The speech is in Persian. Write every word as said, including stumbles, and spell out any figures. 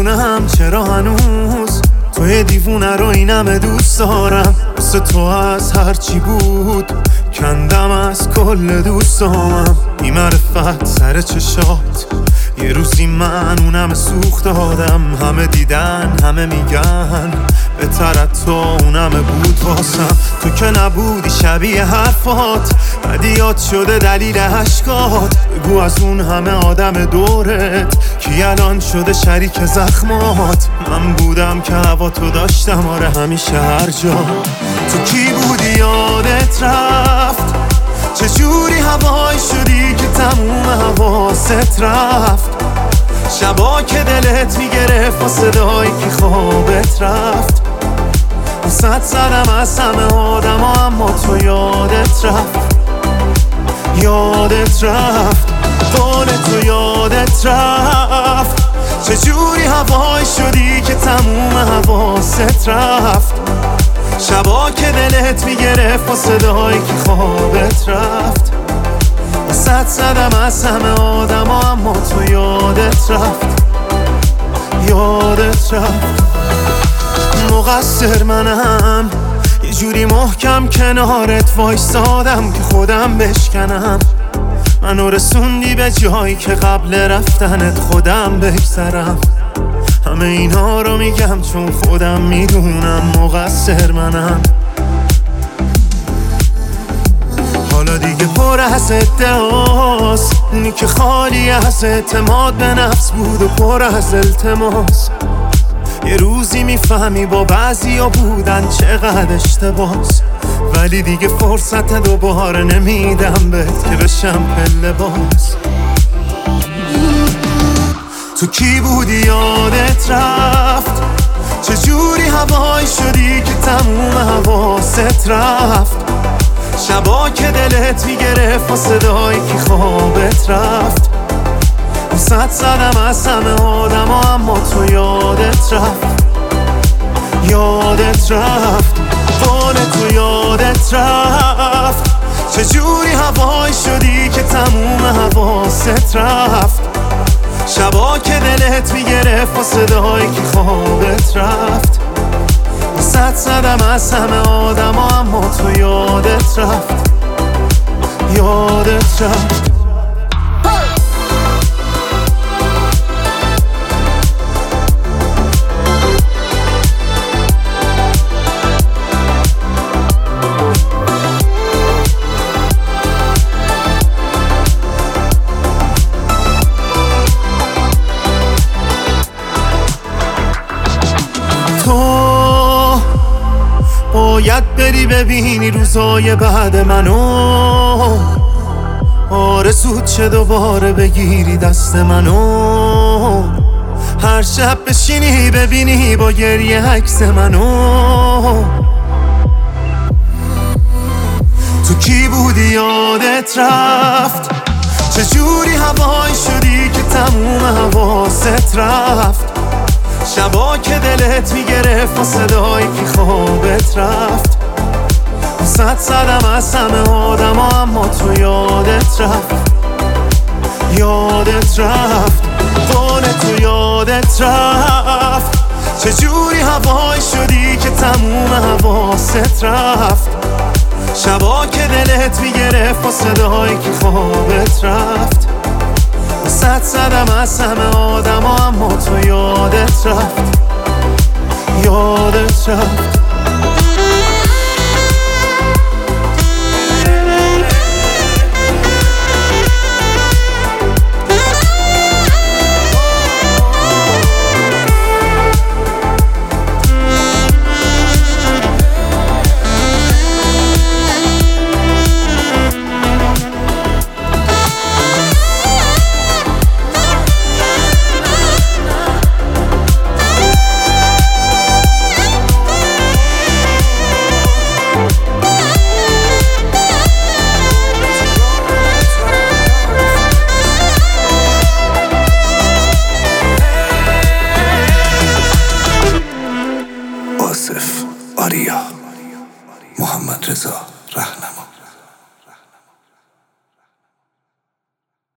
نمیدونم چرا هنوز توی دیوونه رو اینم دوست دارم. واسه تو از هرچی بود کندم از کل دوستامم. بی معرفت سر چشات یه روزی من اونم سوخت دادم. همه دیدن همه میگن بهتر تو اونم بود واسم. تو که نبودی شبیه حرفات بدیات شده دلیل عشقات. بگو از اون همه آدم دورت کی الان شده شریک زخمات. من بودم که هوا تو داشتم آره همیشه هر جا. تو کی بودی یادت رفت چجوری هوایی شدی که تموم حواست رفت. شبا که دلت میگرفت و صدایی که خوابت رفت. وسط زدم از همه آدم ها اما تو یادت رفت. یادت رفت قول تو یادت رفت. چجوری هوایی شدی که تموم حواست رفت. شبا که دلت میگرفت و صدایی که خوابت رفت. وسط زدم از همه آدم ها اما تو یادت رفت. یادت رفت. مقصر منم یه جوری محکم کنارت وایستادم که خودم بشکنم. منو رسوندی به جایی که قبل رفتنت خودم بگذرم. همه اینا رو میگم چون خودم میدونم مقصر منم. حالا دیگه پر از ادعاست اونی که خالی از اعتماد به نفس بود و پر از التماس. یه روزی میفهمی با بعضیا بودن چقدر اشتباس. ولی دیگه فرصت دوباره نمیدم بهت که بشم پله باز. تو کی بودی یادت رفت چجوری هوایی شدی که تموم حواست رفت. شبا که دلت میگرفت و صدایی که خوابت رفت. وسط زدم از همه آدم ها اما تو یادت رفت. یادت رفت قول تو یادت رفت. چجوری هوایی شدی که تموم حواست رفت. شبا که دلت میگرفت و صدایی که خوابت رفت. وسط زدم از همه آدم ها اما تو یادت رفت. یادت رفت. تو باید بری ببینی روزای بعد منو. آرزوت چه دوباره بگیری دست منو. هر شب بشینی ببینی با گریه عکس منو. تو کی بودی یادت رفت چجوری هوایی شدی که تموم حواست رفت. شبا که دلت میگرفت و صدایی که خوابت رفت. وسط زدم از همه آدم ها اما تو یادت رفت. یادت رفت قول تو یادت رفت. چجوری هوایی شدی که تموم حواست رفت. شبا که دلت میگرفت و صدایی که خوابت رفت. وسط زدم از همه آدم ها اما تو یادت رفت. یادت رفت.